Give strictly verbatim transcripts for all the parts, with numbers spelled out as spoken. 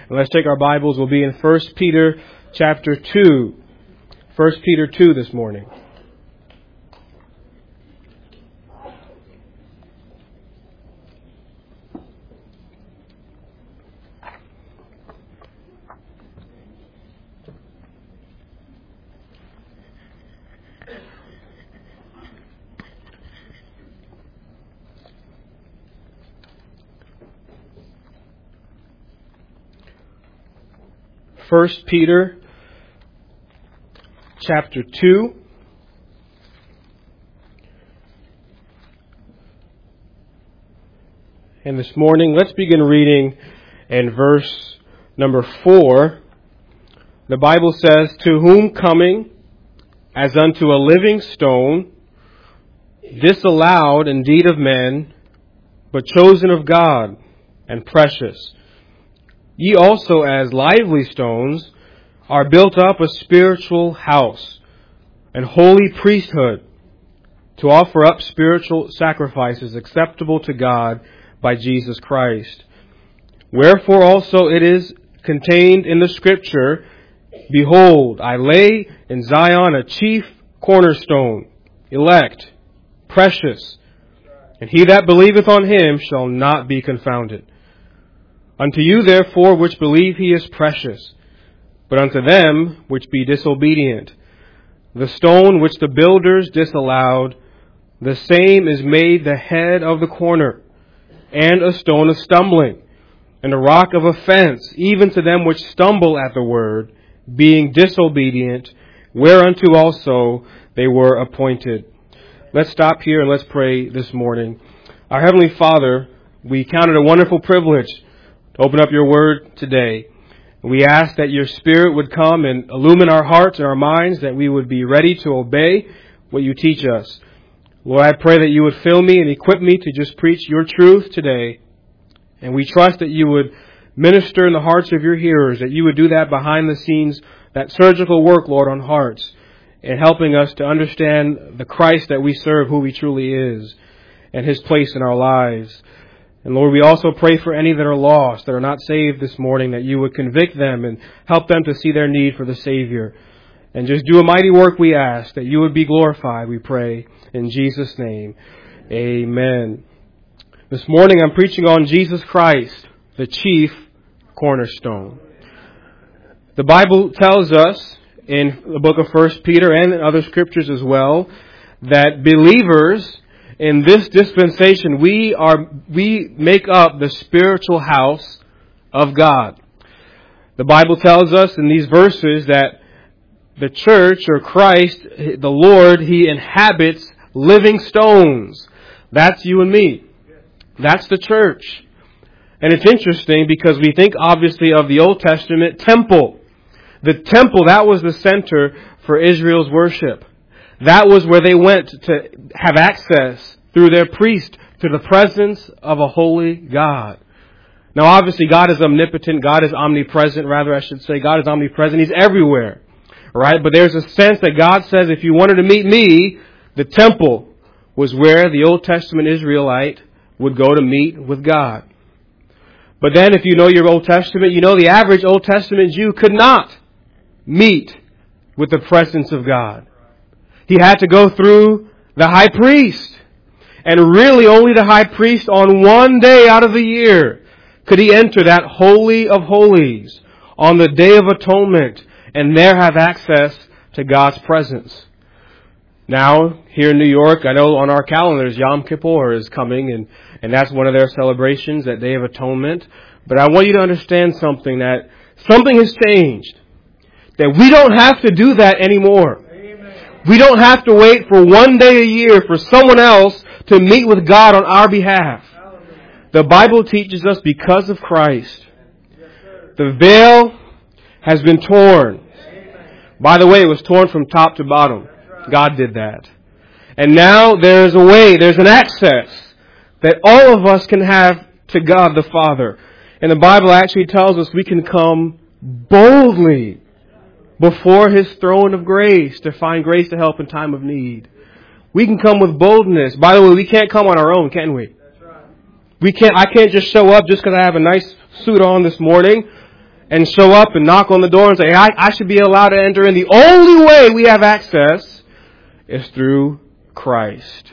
And let's take our Bibles. We'll be in First Peter chapter two. First Peter two this morning. First Peter chapter two. And this morning, let's begin reading in verse number four. The Bible says, "To whom coming as unto a living stone, disallowed indeed of men, but chosen of God and precious. Ye also as lively stones are built up a spiritual house and holy priesthood to offer up spiritual sacrifices acceptable to God by Jesus Christ. Wherefore also it is contained in the Scripture, Behold, I lay in Zion a chief cornerstone, elect, precious, and he that believeth on him shall not be confounded. Unto you therefore which believe he is precious, but unto them which be disobedient, the stone which the builders disallowed, the same is made the head of the corner, and a stone of stumbling, and a rock of offense, even to them which stumble at the word, being disobedient, whereunto also they were appointed." Let's stop here and let's pray this morning. Our Heavenly Father, we count it a wonderful privilege to open up your word today. We ask that your Spirit would come and illumine our hearts and our minds, that we would be ready to obey what you teach us. Lord, I pray that you would fill me and equip me to just preach your truth today. And we trust that you would minister in the hearts of your hearers, that you would do that behind the scenes, that surgical work, Lord, on hearts, and helping us to understand the Christ that we serve, who he truly is, and his place in our lives. And Lord, we also pray for any that are lost, that are not saved this morning, that you would convict them and help them to see their need for the Savior. And just do a mighty work, we ask, that you would be glorified, we pray, in Jesus' name. Amen. This morning I'm preaching on Jesus Christ, the chief cornerstone. The Bible tells us in the book of First Peter and in other scriptures as well, that believers in this dispensation, we are we make up the spiritual house of God. The Bible tells us in these verses that the church, or Christ, the Lord, he inhabits living stones. That's you and me. That's the church. And it's interesting because we think obviously of the Old Testament temple. The temple, that was the center for Israel's worship. That was where they went to have access through their priest to the presence of a holy God. Now obviously God is omnipotent, God is omnipresent, rather I should say God is omnipresent, he's everywhere. Right? But there's a sense that God says if you wanted to meet me, the temple was where the Old Testament Israelite would go to meet with God. But then if you know your Old Testament, you know the average Old Testament Jew could not meet with the presence of God. He had to go through the high priest. And really only the high priest on one day out of the year could he enter that holy of holies on the Day of Atonement and there have access to God's presence. Now, here in New York, I know on our calendars, Yom Kippur is coming, and, and that's one of their celebrations, that Day of Atonement. But I want you to understand something, that something has changed. That we don't have to do that anymore. Amen. We don't have to wait for one day a year for someone else to meet with God on our behalf. The Bible teaches us because of Christ, the veil has been torn. By the way, it was torn from top to bottom. God did that. And now there's a way, there's an access that all of us can have to God the Father. And the Bible actually tells us we can come boldly before His throne of grace to find grace to help in time of need. We can come with boldness. By the way, we can't come on our own, can we? We can't. I can't just show up just because I have a nice suit on this morning and show up and knock on the door and say, I, I should be allowed to enter in. The only way we have access is through Christ.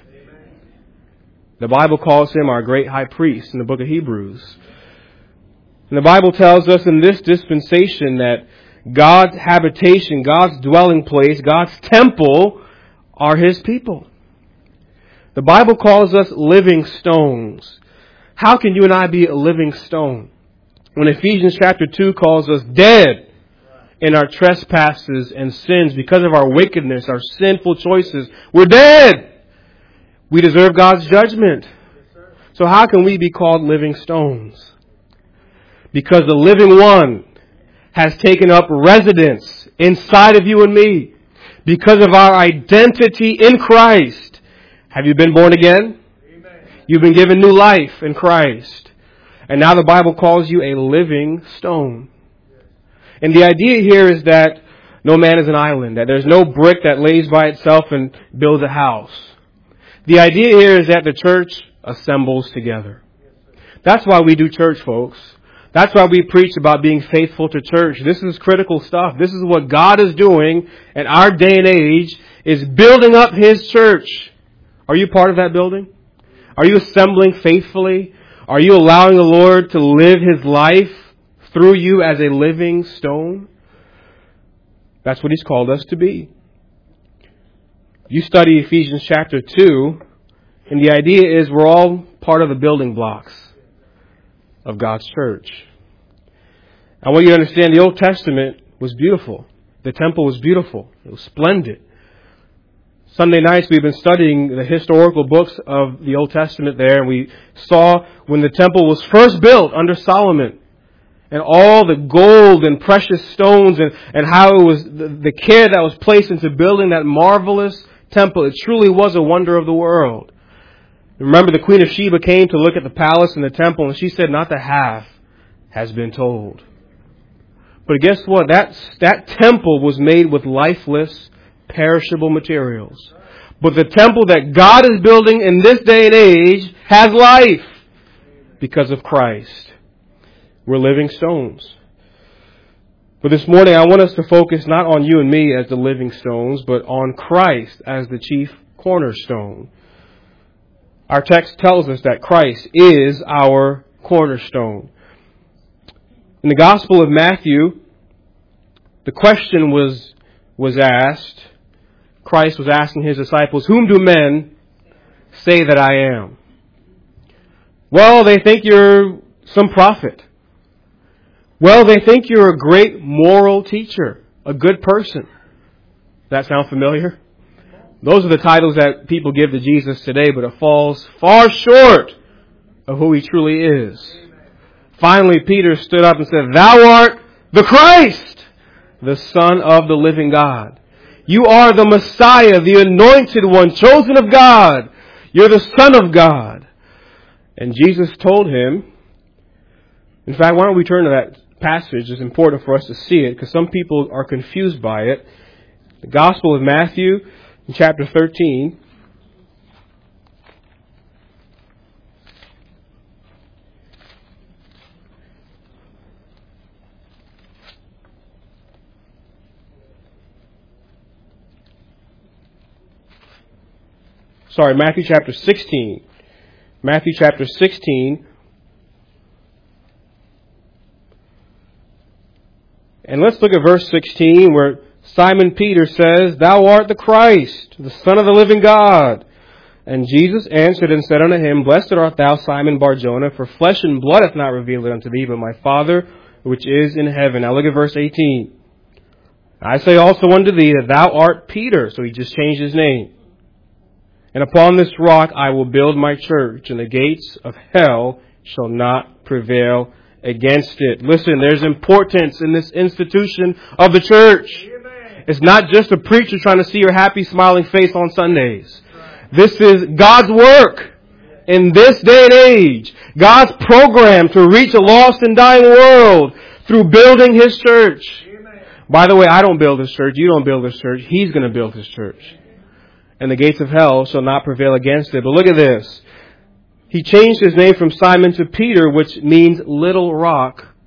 The Bible calls him our great high priest in the book of Hebrews. And the Bible tells us in this dispensation that God's habitation, God's dwelling place, God's temple are his people. The Bible calls us living stones. How can you and I be a living stone? When Ephesians chapter two calls us dead in our trespasses and sins because of our wickedness, our sinful choices, we're dead. We deserve God's judgment. So how can we be called living stones? Because the living one has taken up residence inside of you and me. Because of our identity in Christ. Have you been born again? Amen. You've been given new life in Christ. And now the Bible calls you a living stone. And the idea here is that no man is an island. That there's no brick that lays by itself and builds a house. The idea here is that the church assembles together. That's why we do church, folks. That's why we preach about being faithful to church. This is critical stuff. This is what God is doing in our day and age, is building up his church. Are you part of that building? Are you assembling faithfully? Are you allowing the Lord to live his life through you as a living stone? That's what he's called us to be. You study Ephesians chapter two, and the idea is we're all part of the building blocks of God's church. I want you to understand the Old Testament was beautiful. The temple was beautiful. It was splendid. Sunday nights we've been studying the historical books of the Old Testament there, and we saw when the temple was first built under Solomon, and all the gold and precious stones, and, and how it was the, the care that was placed into building that marvelous temple. It truly was a wonder of the world. Remember, the Queen of Sheba came to look at the palace and the temple, and she said, not the half has been told. But guess what? That, that temple was made with lifeless, perishable materials. But the temple that God is building in this day and age has life because of Christ. We're living stones. But this morning I want us to focus not on you and me as the living stones, but on Christ as the chief cornerstone. Our text tells us that Christ is our cornerstone. In the Gospel of Matthew, the question was, was asked, Christ was asking his disciples, whom do men say that I am? Well, they think you're some prophet. Well, they think you're a great moral teacher, a good person. Does that sound familiar? Those are the titles that people give to Jesus today, but it falls far short of who he truly is. Finally, Peter stood up and said, thou art the Christ, the Son of the living God. You are the Messiah, the anointed one, chosen of God. You're the Son of God. And Jesus told him, in fact, why don't we turn to that passage? It's important for us to see it because some people are confused by it. The Gospel of Matthew, in chapter thirteen. Sorry, Matthew chapter sixteen. Matthew chapter sixteen. And let's look at verse sixteen where Simon Peter says, thou art the Christ, the Son of the living God. And Jesus answered and said unto him, blessed art thou, Simon Bar-Jonah, for flesh and blood hath not revealed it unto thee, but my Father which is in heaven. Now look at verse eighteen. I say also unto thee that thou art Peter. So he just changed his name. And upon this rock I will build my church, and the gates of hell shall not prevail against it. Listen, there's importance in this institution of the church. Amen. It's not just a preacher trying to see your happy, smiling face on Sundays. Right. This is God's work in this day and age. God's program to reach a lost and dying world through building His church. Amen. By the way, I don't build His church. You don't build His church. He's going to build His church. And the gates of hell shall not prevail against it. But look at this. He changed his name from Simon to Peter, which means little rock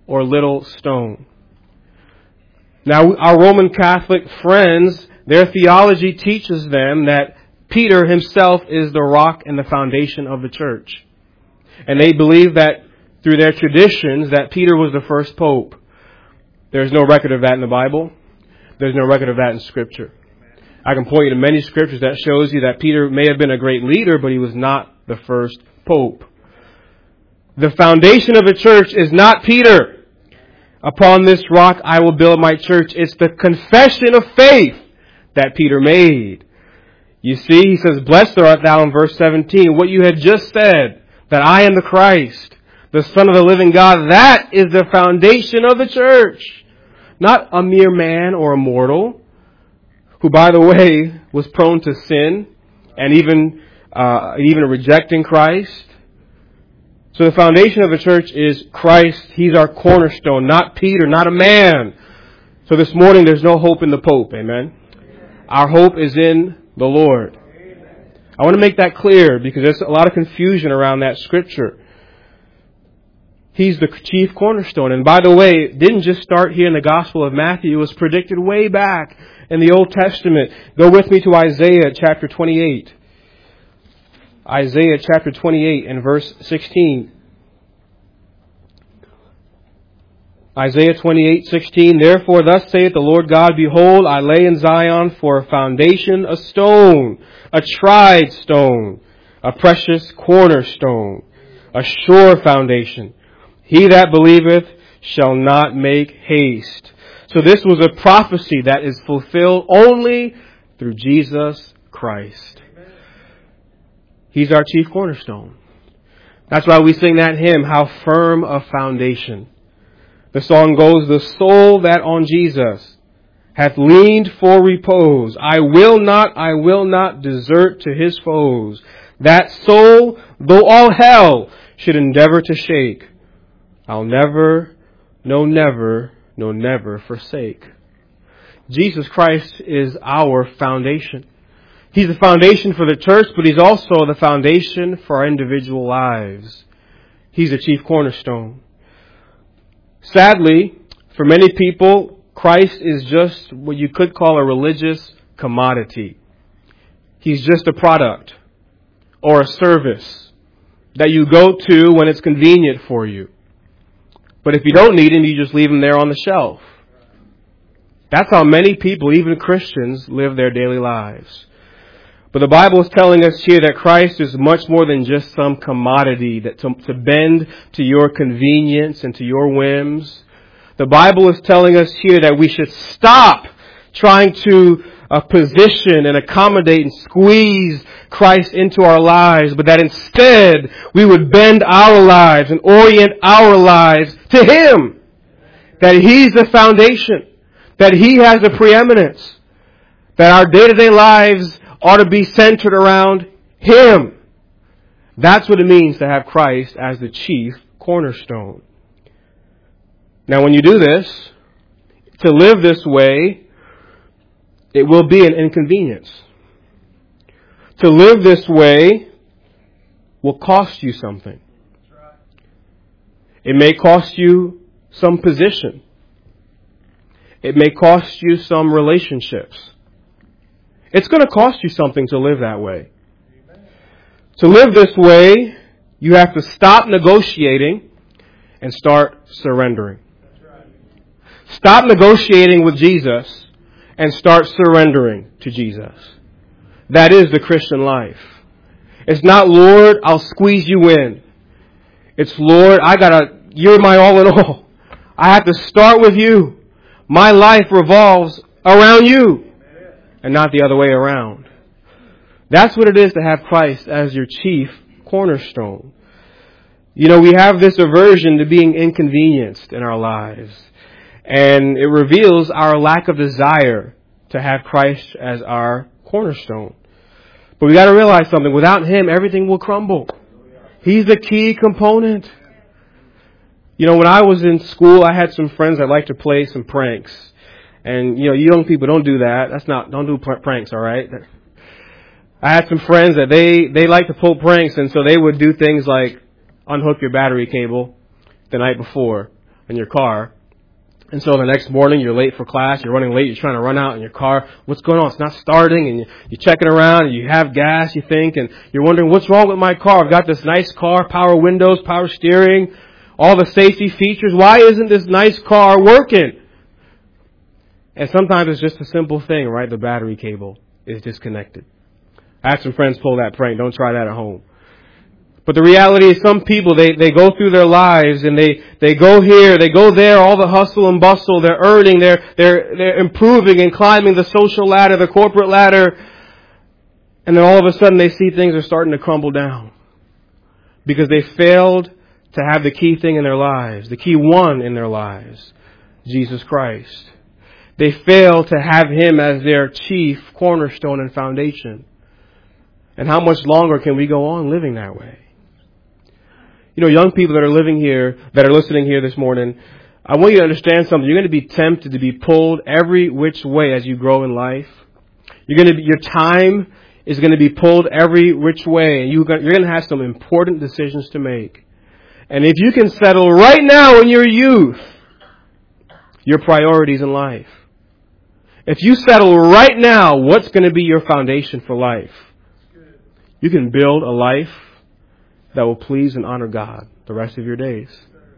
or little stone. Now, our Roman Catholic friends, their theology teaches them that Peter himself is the rock and the foundation of the church. And they believe that through their traditions that Peter was the first pope. There's no record of that in the Bible. There's no record of that in Scripture. I can point you to many scriptures that shows you that Peter may have been a great leader, but he was not the first pope. The foundation of the church is not Peter. Upon this rock I will build my church. It's the confession of faith that Peter made. You see, he says, blessed art thou in verse seventeen. What you had just said, that I am the Christ, the Son of the living God, that is the foundation of the church. Not a mere man or a mortal, who, by the way, was prone to sin and even uh, even rejecting Christ. So the foundation of the church is Christ. He's our cornerstone, not Peter, not a man. So this morning there's no hope in the Pope, amen? Our hope is in the Lord. I want to make that clear because there's a lot of confusion around that scripture. He's the chief cornerstone. And by the way, it didn't just start here in the Gospel of Matthew. It was predicted way back in the Old Testament. Go with me to Isaiah chapter twenty-eight. Isaiah chapter twenty-eight and verse sixteen. Isaiah twenty-eight, sixteen. Therefore thus saith the Lord God, behold, I lay in Zion for a foundation, a stone, a tried stone, a precious cornerstone, a sure foundation. He that believeth shall not make haste. So this was a prophecy that is fulfilled only through Jesus Christ. He's our chief cornerstone. That's why we sing that hymn, how firm a foundation. The song goes, the soul that on Jesus hath leaned for repose, I will not, I will not desert to his foes. That soul, though all hell should endeavor to shake, I'll never, no never, no never forsake. Jesus Christ is our foundation. He's the foundation for the church, but He's also the foundation for our individual lives. He's the chief cornerstone. Sadly, for many people, Christ is just what you could call a religious commodity. He's just a product or a service that you go to when it's convenient for you. But if you don't need Him, you just leave Him there on the shelf. That's how many people, even Christians, live their daily lives. But the Bible is telling us here that Christ is much more than just some commodity that to, to bend to your convenience and to your whims. The Bible is telling us here that we should stop trying to uh, position and accommodate and squeeze Christ into our lives, but that instead we would bend our lives and orient our lives to Him. That He's the foundation. That He has the preeminence. That our day-to-day lives ought to be centered around Him. That's what it means to have Christ as the chief cornerstone. Now when you do this, to live this way, it will be an inconvenience. To live this way will cost you something. It may cost you some position. It may cost you some relationships. It's going to cost you something to live that way. To live this way, you have to stop negotiating and start surrendering. Stop negotiating with Jesus and start surrendering to Jesus. That is the Christian life. It's not, Lord, I'll squeeze you in. It's, Lord, I gotta, you're my all in all. I have to start with you. My life revolves around you and not the other way around. That's what it is to have Christ as your chief cornerstone. You know, we have this aversion to being inconvenienced in our lives. And it reveals our lack of desire to have Christ as our cornerstone. But we got to realize something. Without Him, everything will crumble. He's the key component. You know, when I was in school, I had some friends that liked to play some pranks. And, you know, young people, don't do that. That's not, don't do pranks, all right? I had some friends that they, they like to pull pranks, and so they would do things like unhook your battery cable the night before. in your car. And so the next morning you're late for class, you're running late, you're trying to run out in your car. What's going on? It's not starting, and you're checking around, and you have gas, you think, and you're wondering, what's wrong with my car? I've got this nice car, power windows, power steering, all the safety features. Why isn't this nice car working? And sometimes it's just a simple thing, right? The battery cable is disconnected. I had some friends pull that prank. Don't try that at home. But the reality is some people, they, they go through their lives and they, they go here, they go there, all the hustle and bustle, they're earning, they're, they're, they're improving and climbing the social ladder, the corporate ladder. And then all of a sudden they see things are starting to crumble down. Because they failed to have the key thing in their lives, the key one in their lives, Jesus Christ. They fail to have Him as their chief cornerstone and foundation. And how much longer can we go on living that way? You know, young people that are living here, that are listening here this morning, I want you to understand something. You're going to be tempted to be pulled every which way as you grow in life. You're going to be, your time is going to be pulled every which way. And you're going to have some important decisions to make. And if you can settle right now in your youth, your priorities in life. If you settle right now, what's going to be your foundation for life? You can build a life that will please and honor God the rest of your days.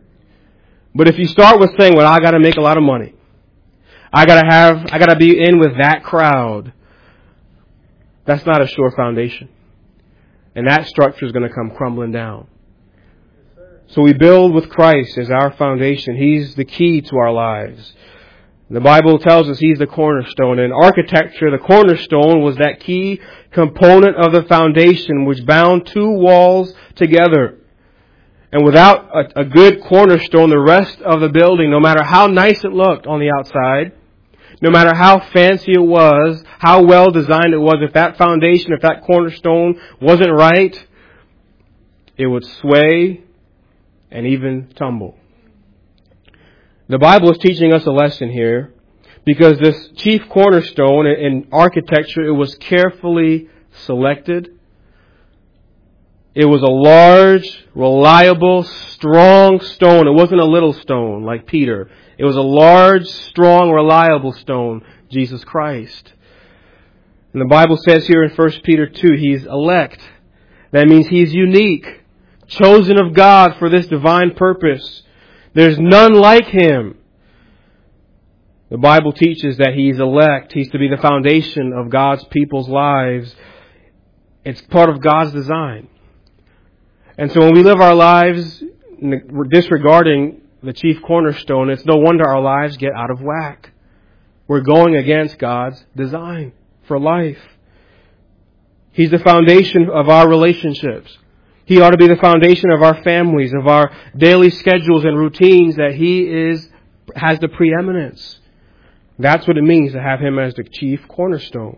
But if you start with saying, well, I got to make a lot of money. I got to have, I got to be in with that crowd. That's not a sure foundation. And that structure is going to come crumbling down. So we build with Christ as our foundation. He's the key to our lives. The Bible tells us He's the cornerstone. In architecture, the cornerstone was that key component of the foundation which bound two walls together. And without a, a good cornerstone, the rest of the building, no matter how nice it looked on the outside, no matter how fancy it was, how well designed it was, if that foundation, if that cornerstone wasn't right, it would sway and even tumble. The Bible is teaching us a lesson here because this chief cornerstone in architecture, it was carefully selected. It was a large, reliable, strong stone. It wasn't a little stone like Peter. It was a large, strong, reliable stone, Jesus Christ. And the Bible says here in First Peter two, He's elect. That means He's unique, chosen of God for this divine purpose. There's none like Him. The Bible teaches that He's elect. He's to be the foundation of God's people's lives. It's part of God's design. And so when we live our lives disregarding the chief cornerstone, it's no wonder our lives get out of whack. We're going against God's design for life. He's the foundation of our relationships. He ought to be the foundation of our families, of our daily schedules and routines, that He is has the preeminence. That's what it means to have Him as the chief cornerstone.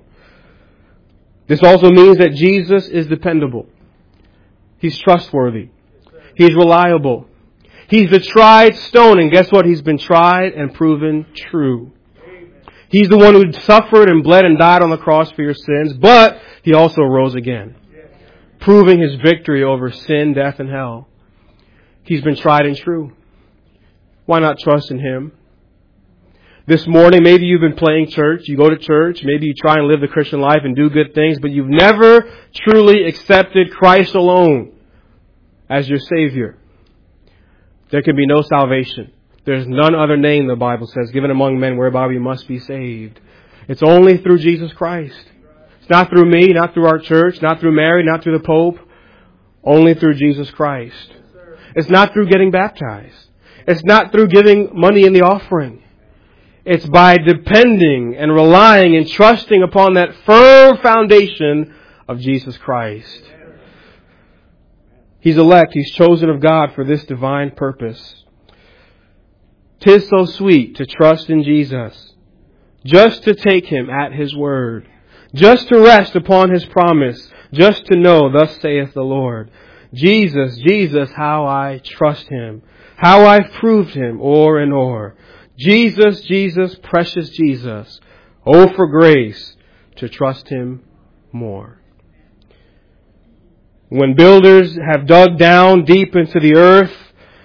This also means that Jesus is dependable. He's trustworthy. He's reliable. He's the tried stone, and guess what? He's been tried and proven true. He's the one who suffered and bled and died on the cross for your sins, but He also rose again, proving His victory over sin, death, and hell. He's been tried and true. Why not trust in Him? This morning, maybe you've been playing church. You go to church. Maybe you try and live the Christian life and do good things, but you've never truly accepted Christ alone as your Savior. There can be no salvation. There's none other name, the Bible says, given among men whereby we must be saved. It's only through Jesus Christ. It's not through me, not through our church, not through Mary, not through the Pope. Only through Jesus Christ. It's not through getting baptized. It's not through giving money in the offering. It's by depending and relying and trusting upon that firm foundation of Jesus Christ. He's elect. He's chosen of God for this divine purpose. 'Tis so sweet to trust in Jesus, just to take Him at His word, just to rest upon His promise, just to know, thus saith the Lord. Jesus, Jesus, how I trust Him, how I've proved Him o'er and o'er. Jesus, Jesus, precious Jesus, oh for grace to trust Him more. When builders have dug down deep into the earth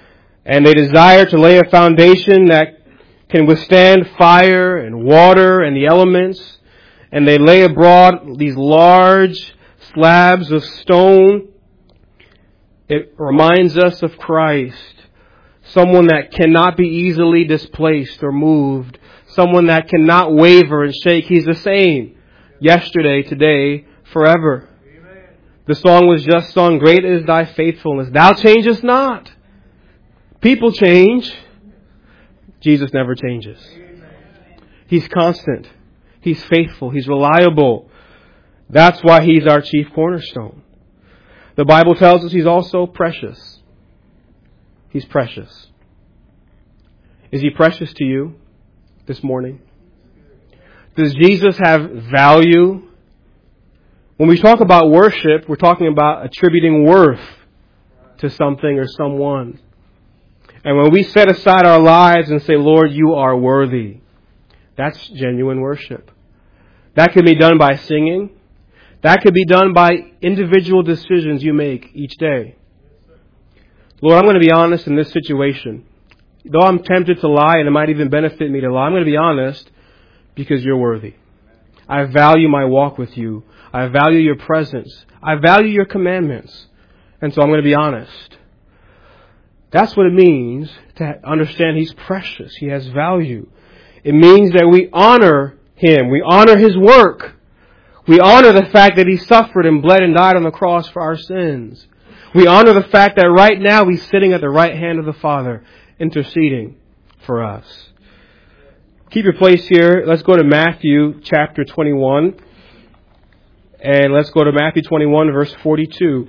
And they desire to lay a foundation that can withstand fire and water and the elements. And they lay abroad these large slabs of stone. It reminds us of Christ, someone that cannot be easily displaced or moved, someone that cannot waver and shake. He's the same yesterday, today, forever. Amen. The song was just sung, "Great is thy faithfulness. Thou changest not." People change. Jesus never changes. Amen. He's constant. He's faithful. He's reliable. That's why He's our chief cornerstone. The Bible tells us He's also precious. He's precious. Is He precious to you this morning? Does Jesus have value? When we talk about worship, we're talking about attributing worth to something or someone. And when we set aside our lives and say, "Lord, you are worthy," that's genuine worship. That can be done by singing. That could be done by individual decisions you make each day. Lord, I'm going to be honest in this situation. Though I'm tempted to lie, and it might even benefit me to lie, I'm going to be honest because you're worthy. I value my walk with you. I value your presence. I value your commandments. And so I'm going to be honest. That's what it means to understand He's precious. He has value. It means that we honor Him. We honor His work. We honor the fact that He suffered and bled and died on the cross for our sins. We honor the fact that right now He's sitting at the right hand of the Father, interceding for us. Keep your place here. Let's go to Matthew chapter twenty-one. And let's go to Matthew twenty-one, verse forty-two.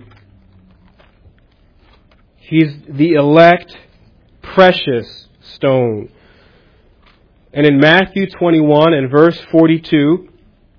He's the elect, precious stone. And in Matthew twenty-one and verse forty-two,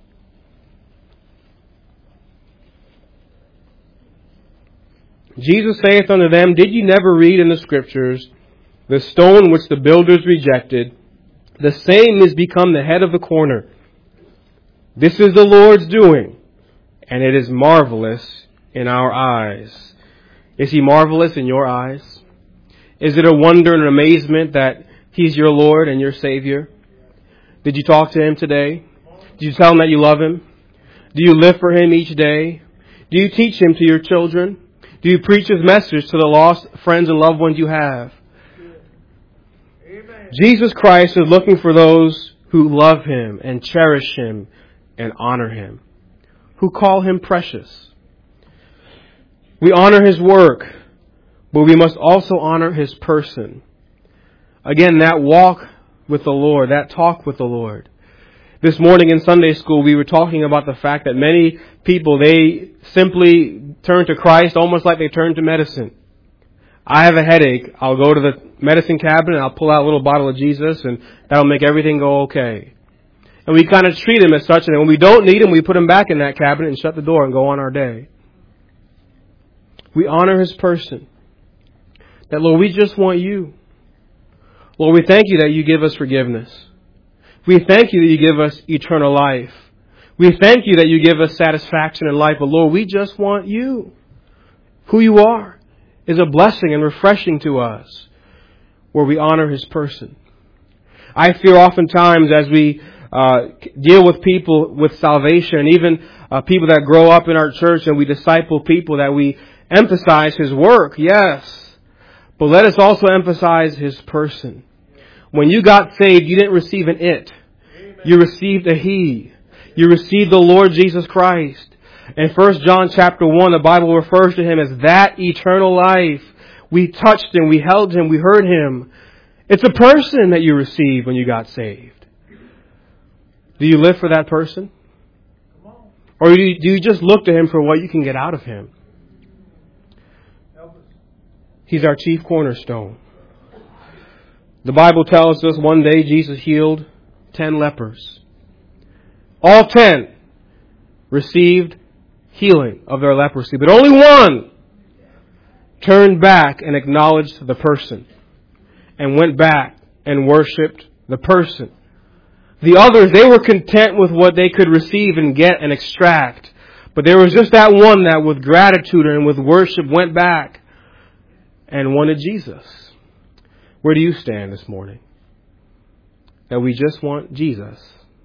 Jesus saith unto them, "Did ye never read in the Scriptures, the stone which the builders rejected, the same is become the head of the corner. This is the Lord's doing, and it is marvelous in our eyes." Is He marvelous in your eyes? Is it a wonder and an amazement that He's your Lord and your Savior? Did you talk to Him today? Did you tell Him that you love Him? Do you live for Him each day? Do you teach Him to your children? Do you preach His message to the lost friends and loved ones you have? Amen. Jesus Christ is looking for those who love Him and cherish Him and honor Him, who call Him precious. We honor His work, but we must also honor His person. Again, that walk with the Lord, that talk with the Lord. This morning in Sunday school, we were talking about the fact that many people, they simply turn to Christ almost like they turn to medicine. I have a headache. I'll go to the medicine cabinet and I'll pull out a little bottle of Jesus and that'll make everything go okay. And we kind of treat Him as such, and when we don't need Him, we put Him back in that cabinet and shut the door and go on our day. We honor His person. That, Lord, we just want you. Lord, we thank you that you give us forgiveness. We thank you that you give us eternal life. We thank you that you give us satisfaction in life. But Lord, we just want you. Who you are is a blessing and refreshing to us, where we honor His person. I fear oftentimes as we uh, deal with people with salvation, and even uh, people that grow up in our church and we disciple people, that we emphasize His work, yes, but let us also emphasize His person. When you got saved, you didn't receive an it. You received a He. You received the Lord Jesus Christ. In First John chapter one, the Bible refers to Him as that eternal life. We touched Him, we held Him, we heard Him. It's a person that you received when you got saved. Do you live for that person? Or do you, do you just look to Him for what you can get out of Him? He's our chief cornerstone. The Bible tells us one day Jesus healed ten lepers. All ten received healing of their leprosy, but only one turned back and acknowledged the person and went back and worshipped the person. The others, they were content with what they could receive and get and extract. But there was just that one that with gratitude and with worship went back and wanted Jesus. Where do you stand this morning? That we just want Jesus.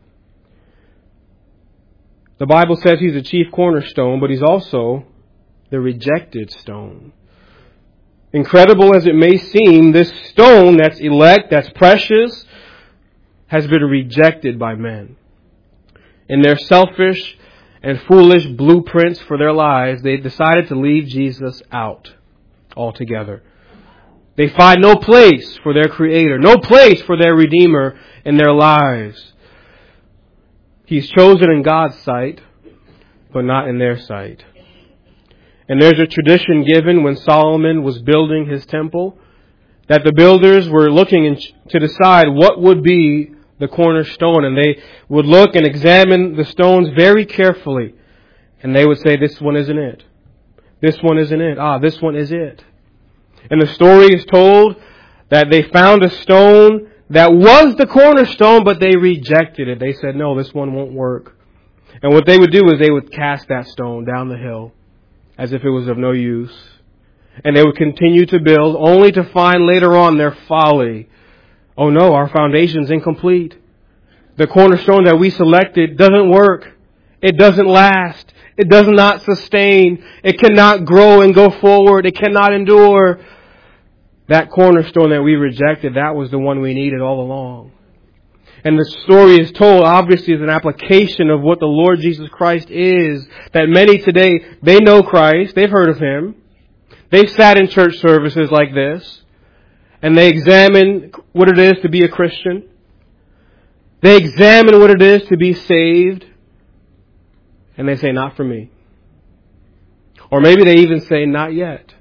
The Bible says He's the chief cornerstone, but He's also the rejected stone. Incredible as it may seem, this stone that's elect, that's precious, has been rejected by men. In their selfish and foolish blueprints for their lives, they decided to leave Jesus out altogether. They find no place for their Creator, no place for their Redeemer in their lives. He's chosen in God's sight, but not in their sight. And there's a tradition given when Solomon was building his temple, that the builders were looking to decide what would be the cornerstone, and they would look and examine the stones very carefully, and they would say, this one isn't it. This one isn't it. Ah, this one is it. And the story is told that they found a stone that was the cornerstone, but they rejected it. They said, no, this one won't work. And what they would do is they would cast that stone down the hill as if it was of no use. And they would continue to build, only to find later on their folly. Oh no, our foundation's incomplete. The cornerstone that we selected doesn't work. It doesn't last. It does not sustain. It cannot grow and go forward. It cannot endure. That cornerstone that we rejected, that was the one we needed all along. And the story is told, obviously, as an application of what the Lord Jesus Christ is. That many today, they know Christ. They've heard of Him. They've sat in church services like this. And they examine what it is to be a Christian. They examine what it is to be saved. And they say, not for me. Or maybe they even say, not yet.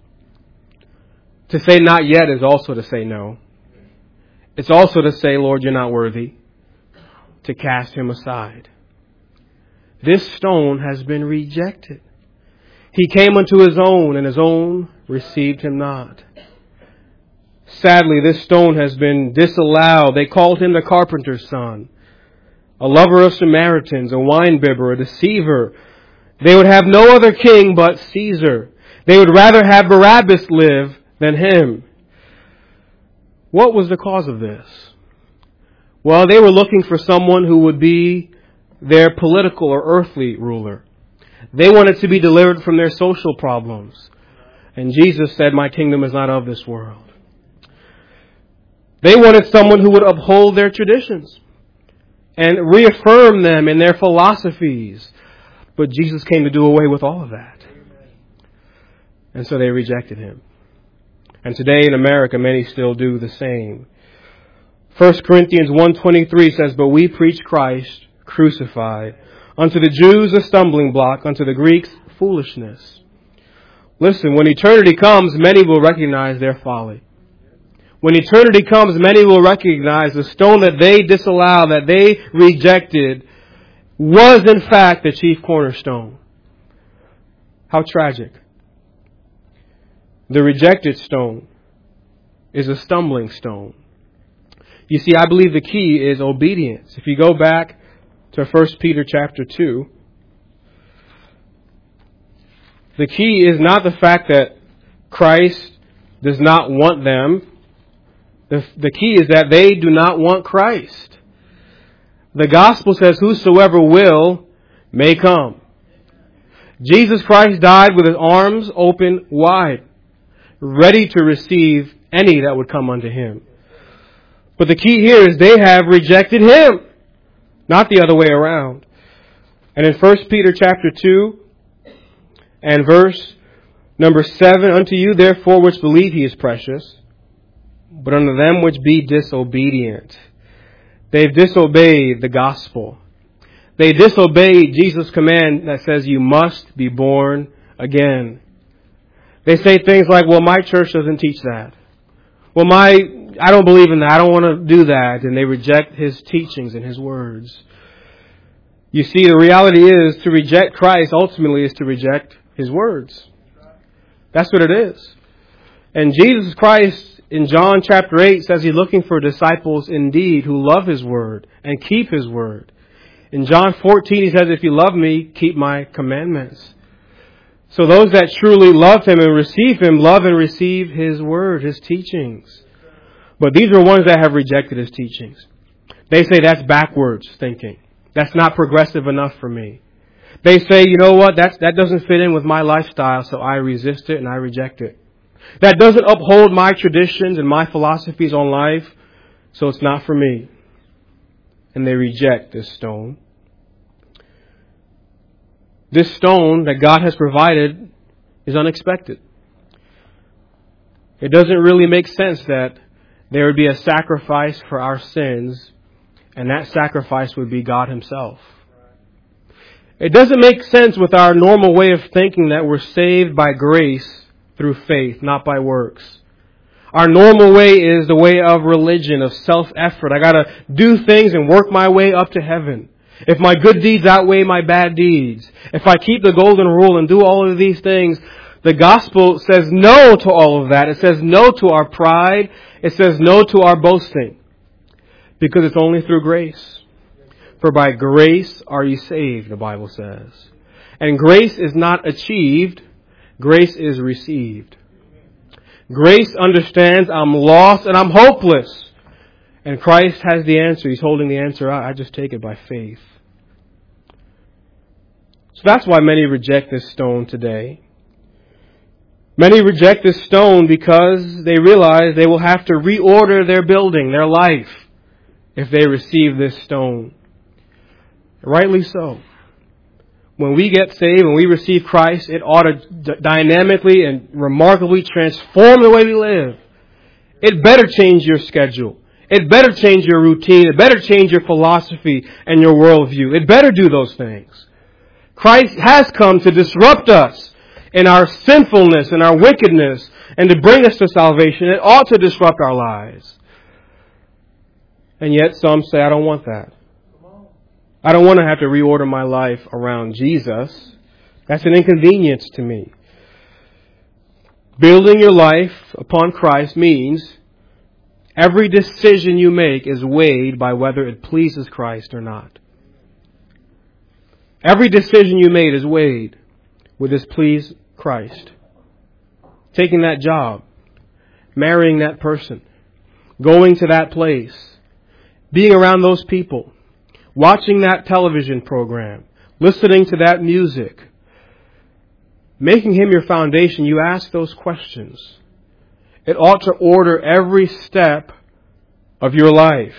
To say not yet is also to say no. It's also to say, Lord, you're not worthy. To cast Him aside. This stone has been rejected. He came unto His own, and His own received Him not. Sadly, this stone has been disallowed. They called Him the carpenter's son, a lover of Samaritans, a winebibber, a deceiver. They would have no other king but Caesar. They would rather have Barabbas live than Him. What was the cause of this? Well, they were looking for someone who would be their political or earthly ruler. They wanted to be delivered from their social problems. And Jesus said, my kingdom is not of this world. They wanted someone who would uphold their traditions and reaffirm them in their philosophies. But Jesus came to do away with all of that. And so they rejected Him. And today in America, many still do the same. First Corinthians one twenty-three says, but we preach Christ crucified, unto the Jews a stumbling block, unto the Greeks foolishness. Listen, when eternity comes, many will recognize their folly. When eternity comes, many will recognize the stone that they disallowed, that they rejected, was in fact the chief cornerstone. How tragic. The rejected stone is a stumbling stone. You see, I believe the key is obedience. If you go back to First Peter chapter two, the key is not the fact that Christ does not want them. The, the key is that they do not want Christ. The gospel says, whosoever will may come. Jesus Christ died with His arms open wide, ready to receive any that would come unto Him. But the key here is they have rejected Him, not the other way around. And in First Peter chapter two and verse number seven, unto you therefore which believe He is precious, but unto them which be disobedient. They've disobeyed the gospel. They disobeyed Jesus' command that says you must be born again. They say things like, well, my church doesn't teach that. Well, my, I don't believe in that. I don't want to do that. And they reject His teachings and His words. You see, the reality is to reject Christ ultimately is to reject His words. That's what it is. And Jesus Christ in John chapter eight says He's looking for disciples indeed who love His word and keep His word. In John fourteen, He says, if you love me, keep my commandments. So those that truly love Him and receive Him, love and receive His word, His teachings. But these are ones that have rejected his teachings. They say that's backwards thinking. That's not progressive enough for me. They say, you know what, that's, that doesn't fit in with my lifestyle, so I resist it and I reject it. That doesn't uphold my traditions and my philosophies on life, so it's not for me. And they reject this stone. This stone that God has provided is unexpected. It doesn't really make sense that there would be a sacrifice for our sins, and that sacrifice would be God Himself. It doesn't make sense with our normal way of thinking that we're saved by grace through faith, not by works. Our normal way is the way of religion, of self-effort. I gotta do things and work my way up to heaven. If my good deeds outweigh my bad deeds, if I keep the golden rule and do all of these things, the gospel says no to all of that. It says no to our pride. It says no to our boasting. Because it's only through grace. For by grace are ye saved, the Bible says. And grace is not achieved. Grace is received. Grace understands I'm lost and I'm hopeless. And Christ has the answer. He's holding the answer out. I just take it by faith. So that's why many reject this stone today. Many reject this stone because they realize they will have to reorder their building, their life, if they receive this stone. Rightly so. When we get saved, when we receive Christ, it ought to d- dynamically and remarkably transform the way we live. It better change your schedule. It better change your routine. It better change your philosophy and your worldview. It better do those things. Christ has come to disrupt us in our sinfulness and our wickedness and to bring us to salvation. It ought to disrupt our lives. And yet some say, I don't want that. I don't want to have to reorder my life around Jesus. That's an inconvenience to me. Building your life upon Christ means every decision you make is weighed by whether it pleases Christ or not. Every decision you made is weighed. Would this please Christ? Taking that job, marrying that person, going to that place, being around those people, watching that television program, listening to that music, making Him your foundation, you ask those questions. It ought to order every step of your life.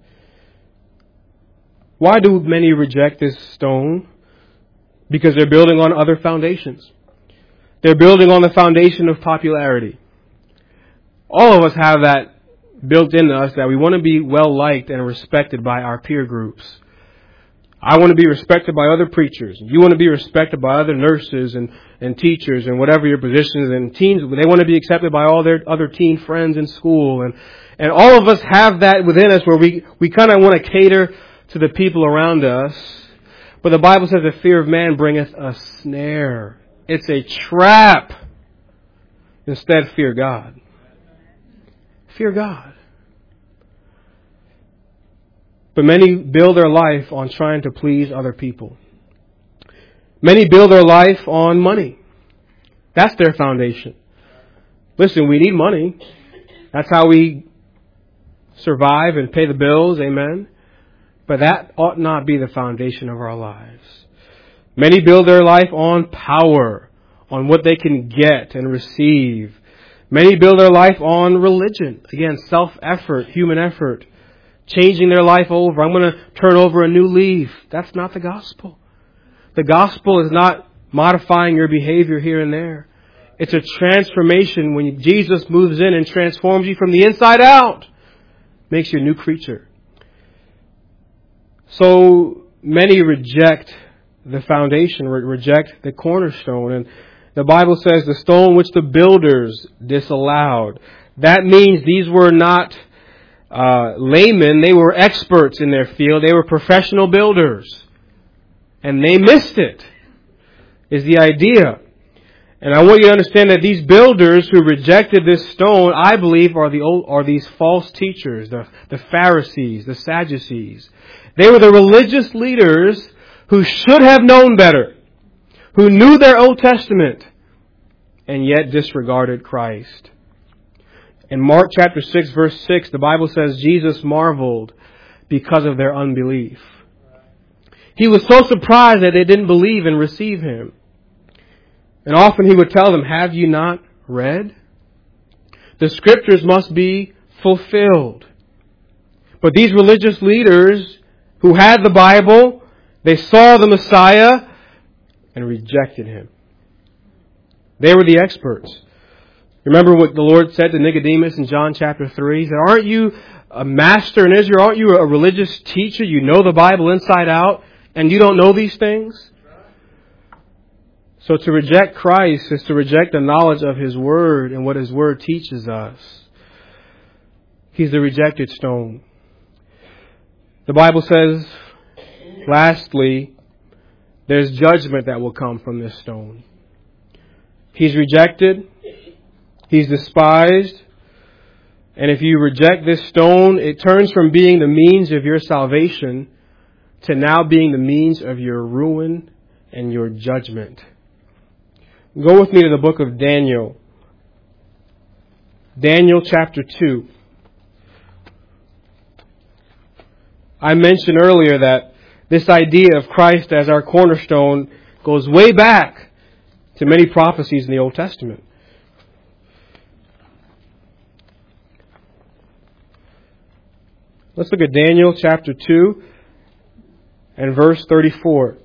Why do many reject this stone? Because they're building on other foundations. They're building on the foundation of popularity. All of us have that built into us, that we want to be well liked and respected by our peer groups. I want to be respected by other preachers. You want to be respected by other nurses and, and teachers and whatever your position is. And teens, they want to be accepted by all their other teen friends in school. And, and all of us have that within us where we, we kind of want to cater to the people around us. But the Bible says the fear of man bringeth a snare. It's a trap. Instead, fear God. Fear God. But many build their life on trying to please other people. Many build their life on money. That's their foundation. Listen, we need money. That's how we survive and pay the bills. Amen. But that ought not be the foundation of our lives. Many build their life on power, on what they can get and receive. Many build their life on religion. Again, self-effort, human effort. Changing their life over. I'm going to turn over a new leaf. That's not the gospel. The gospel is not modifying your behavior here and there. It's a transformation when Jesus moves in and transforms you from the inside out. Makes you a new creature. So many reject the foundation, reject the cornerstone. And the Bible says the stone which the builders disallowed. That means these were not uh, laymen. They were experts in their field. They were professional builders. And they missed it, is the idea. And I want you to understand that these builders who rejected this stone, I believe, are the old, are these false teachers, the, the Pharisees, the Sadducees. They were the religious leaders who should have known better, who knew their Old Testament, and yet disregarded Christ. In Mark chapter six, verse six, the Bible says Jesus marveled because of their unbelief. He was so surprised that they didn't believe and receive him. And often he would tell them, have you not read? The scriptures must be fulfilled. But these religious leaders who had the Bible, they saw the Messiah and rejected him. They were the experts. Remember what the Lord said to Nicodemus in John chapter three? He said, aren't you a master in Israel? Aren't you a religious teacher? You know the Bible inside out and you don't know these things? So to reject Christ is to reject the knowledge of His Word and what His Word teaches us. He's the rejected stone. The Bible says, lastly, there's judgment that will come from this stone. He's rejected. He's despised. And if you reject this stone, it turns from being the means of your salvation to now being the means of your ruin and your judgment. Go with me to the book of Daniel. Daniel chapter two. I mentioned earlier that this idea of Christ as our cornerstone goes way back to many prophecies in the Old Testament. Let's look at Daniel chapter two and verse thirty-four.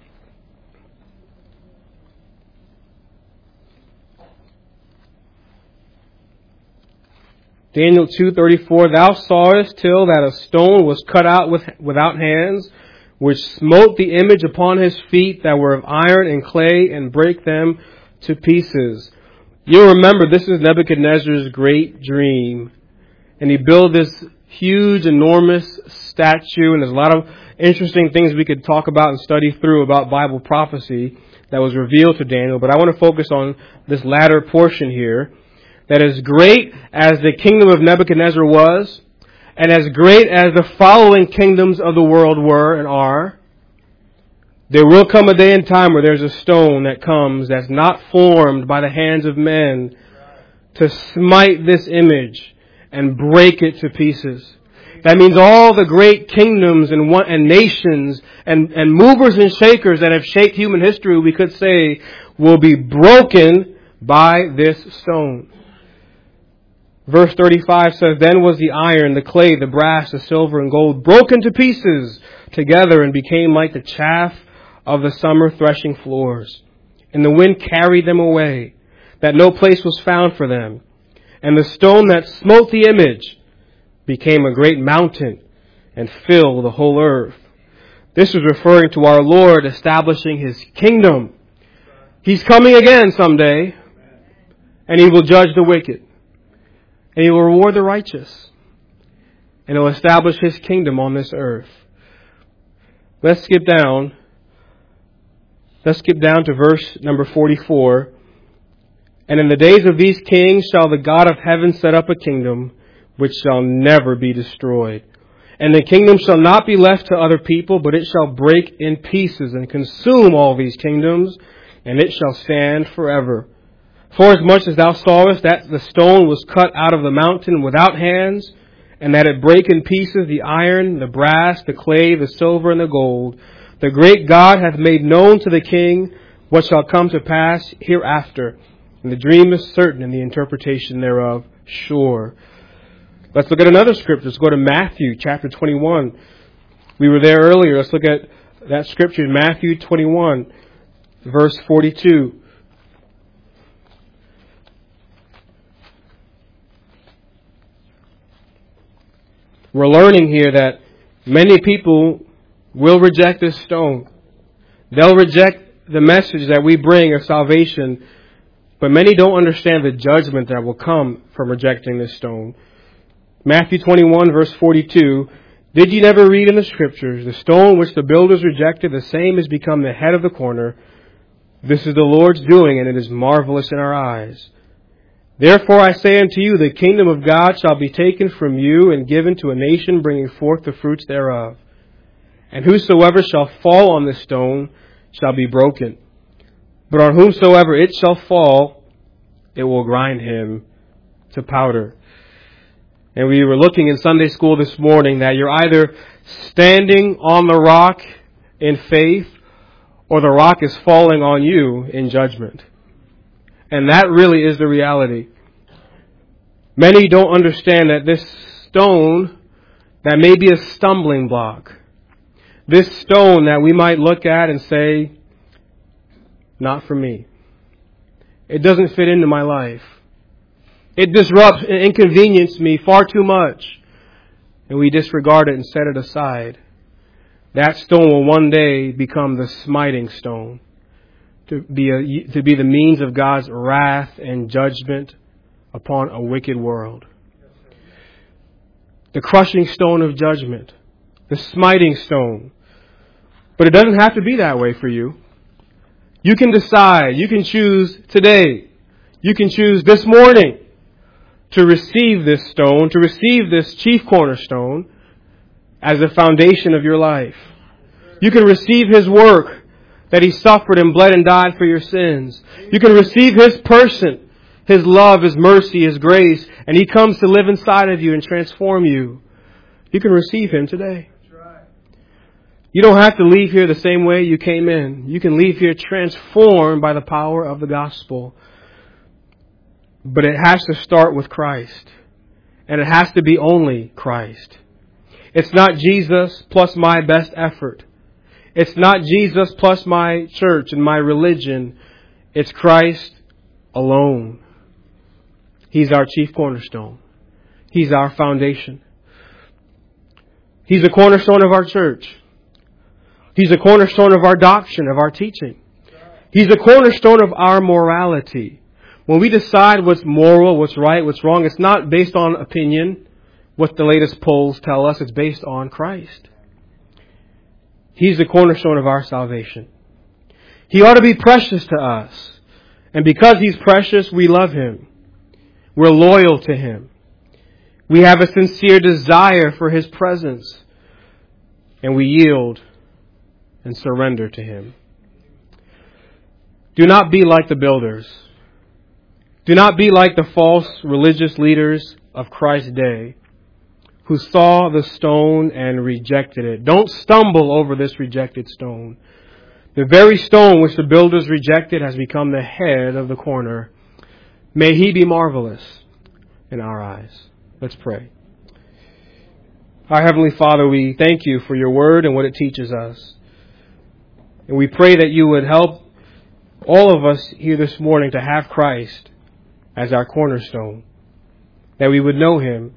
Daniel two thirty-four, thou sawest till that a stone was cut out with, without hands, which smote the image upon his feet that were of iron and clay, and brake them to pieces. You'll remember this is Nebuchadnezzar's great dream. And he built this huge, enormous statue, and there's a lot of interesting things we could talk about and study through about Bible prophecy that was revealed to Daniel. But I want to focus on this latter portion here. That as great as the kingdom of Nebuchadnezzar was, and as great as the following kingdoms of the world were and are, there will come a day and time where there's a stone that comes that's not formed by the hands of men to smite this image and break it to pieces. That means all the great kingdoms and, one, and nations and, and movers and shakers that have shaped human history, we could say, will be broken by this stone. Verse thirty-five says, then was the iron, the clay, the brass, the silver, and gold broken to pieces together and became like the chaff of the summer threshing floors. And the wind carried them away, that no place was found for them. And the stone that smote the image became a great mountain and filled the whole earth. This is referring to our Lord establishing His kingdom. He's coming again someday, and He will judge the wicked. And He will reward the righteous. And He'll establish His kingdom on this earth. Let's skip down. Let's skip down to verse number forty-four. And in the days of these kings shall the God of heaven set up a kingdom which shall never be destroyed. And the kingdom shall not be left to other people, but it shall break in pieces and consume all these kingdoms, and it shall stand forever. For as much as thou sawest that the stone was cut out of the mountain without hands, and that it brake in pieces the iron, the brass, the clay, the silver, and the gold, the great God hath made known to the king what shall come to pass hereafter. And the dream is certain, and the interpretation thereof sure. Let's look at another scripture. Let's go to Matthew chapter twenty-one. We were there earlier. Let's look at that scripture, Matthew twenty-one, verse forty-two. We're learning here that many people will reject this stone. They'll reject the message that we bring of salvation, but many don't understand the judgment that will come from rejecting this stone. Matthew twenty-one, verse forty-two, did ye never read in the Scriptures, the stone which the builders rejected, the same has become the head of the corner. This is the Lord's doing, and it is marvelous in our eyes. Therefore I say unto you, the kingdom of God shall be taken from you and given to a nation bringing forth the fruits thereof. And whosoever shall fall on this stone shall be broken. But on whomsoever it shall fall, it will grind him to powder. And we were looking in Sunday school this morning that you're either standing on the rock in faith or the rock is falling on you in judgment. And that really is the reality. Many don't understand that this stone that may be a stumbling block, this stone that we might look at and say, not for me. It doesn't fit into my life. It disrupts and inconveniences me far too much. And we disregard it and set it aside. That stone will one day become the smiting stone, to be a, to be the means of God's wrath and judgment upon a wicked world. The crushing stone of judgment, the smiting stone. But it doesn't have to be that way for you. You can decide, you can choose today, you can choose this morning to receive this stone, to receive this chief cornerstone as the foundation of your life. You can receive His work, that He suffered and bled and died for your sins. You can receive His person, His love, His mercy, His grace, and He comes to live inside of you and transform you. You can receive Him today. You don't have to leave here the same way you came in. You can leave here transformed by the power of the gospel. But it has to start with Christ. And it has to be only Christ. It's not Jesus plus my best effort. It's not Jesus plus my church and my religion. It's Christ alone. He's our chief cornerstone. He's our foundation. He's the cornerstone of our church. He's the cornerstone of our doctrine, of our teaching. He's the cornerstone of our morality. When we decide what's moral, what's right, what's wrong, it's not based on opinion, what the latest polls tell us. It's based on Christ. He's the cornerstone of our salvation. He ought to be precious to us. And because He's precious, we love Him. We're loyal to Him. We have a sincere desire for His presence. And we yield and surrender to Him. Do not be like the builders. Do not be like the false religious leaders of Christ's day who saw the stone and rejected it. Don't stumble over this rejected stone. The very stone which the builders rejected has become the head of the corner. May He be marvelous in our eyes. Let's pray. Our Heavenly Father, we thank You for Your word and what it teaches us. And we pray that You would help all of us here this morning to have Christ as our cornerstone, that we would know Him.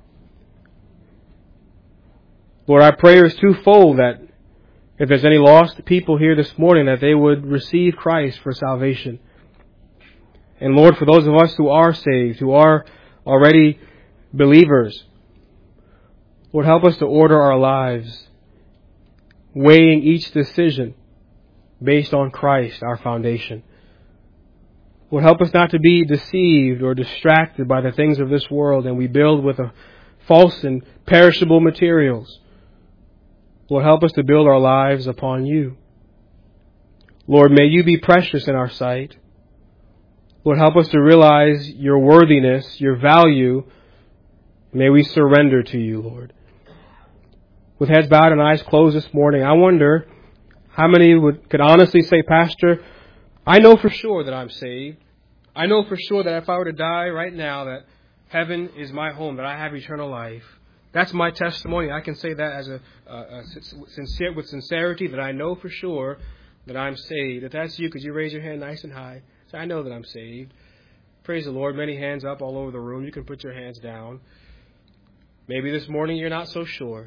Lord, our prayer is twofold, that if there's any lost people here this morning, that they would receive Christ for salvation. And Lord, for those of us who are saved, who are already believers, Lord, help us to order our lives, weighing each decision based on Christ, our foundation. Lord, help us not to be deceived or distracted by the things of this world, and we build with a false and perishable materials. Lord, help us to build our lives upon You. Lord, may You be precious in our sight. Lord, help us to realize Your worthiness, Your value. May we surrender to You, Lord. With heads bowed and eyes closed this morning, I wonder how many would could honestly say, Pastor, I know for sure that I'm saved. I know for sure that if I were to die right now, that heaven is my home, that I have eternal life. That's my testimony. I can say that as a, a, a sincere, with sincerity, that I know for sure that I'm saved. If that's you, could you raise your hand nice and high? Say, I know that I'm saved. Praise the Lord. Many hands up all over the room. You can put your hands down. Maybe this morning you're not so sure.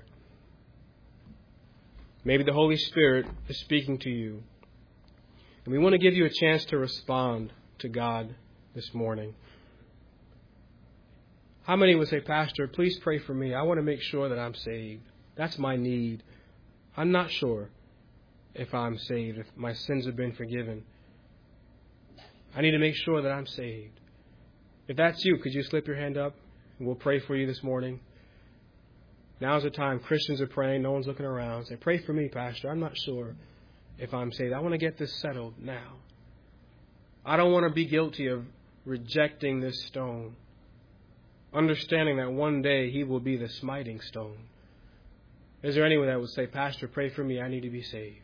Maybe the Holy Spirit is speaking to you. And we want to give you a chance to respond to God this morning. How many would say, Pastor, please pray for me. I want to make sure that I'm saved. That's my need. I'm not sure if I'm saved, if my sins have been forgiven. I need to make sure that I'm saved. If that's you, could you slip your hand up and we'll pray for you this morning? Now's the time. Christians are praying. No one's looking around. Say, pray for me, Pastor. I'm not sure if I'm saved. I want to get this settled now. I don't want to be guilty of rejecting this stone. understanding that one day He will be the smiting stone. Is there anyone that would say, Pastor, pray for me, I need to be saved?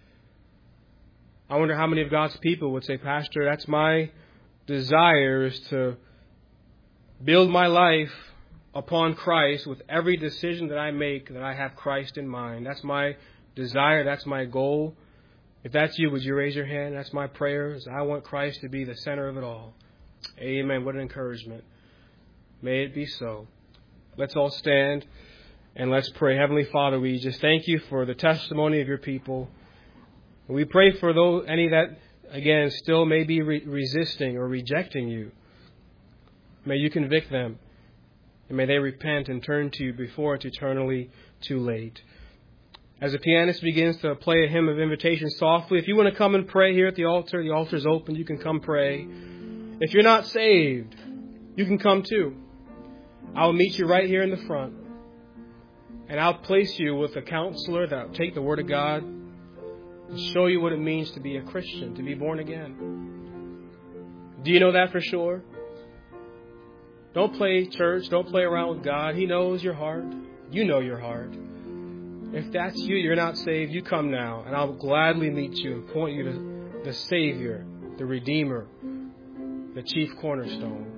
I wonder how many of God's people would say, Pastor, that's my desire, is to build my life upon Christ with every decision that I make, that I have Christ in mind. That's my desire. That's my goal. If that's you, would you raise your hand? That's my prayer. Is I want Christ to be the center of it all. Amen. What an encouragement. May it be so. Let's all stand and let's pray. Heavenly Father, we just thank you for the testimony of your people. We pray for those, any that, again, still may be re- resisting or rejecting you. May you convict them. And may they repent and turn to you before it's eternally too late. As the pianist begins to play a hymn of invitation softly, if you want to come and pray here at the altar, the altar's open. You can come pray. If you're not saved, you can come too. I'll meet you right here in the front. And I'll place you with a counselor that will take the Word of God and show you what it means to be a Christian, to be born again. Do you know that for sure? Don't play church. Don't play around with God. He knows your heart. You know your heart. If that's you, you're not saved, you come now, and I'll gladly meet you and point you to the Savior, the Redeemer, the chief cornerstone.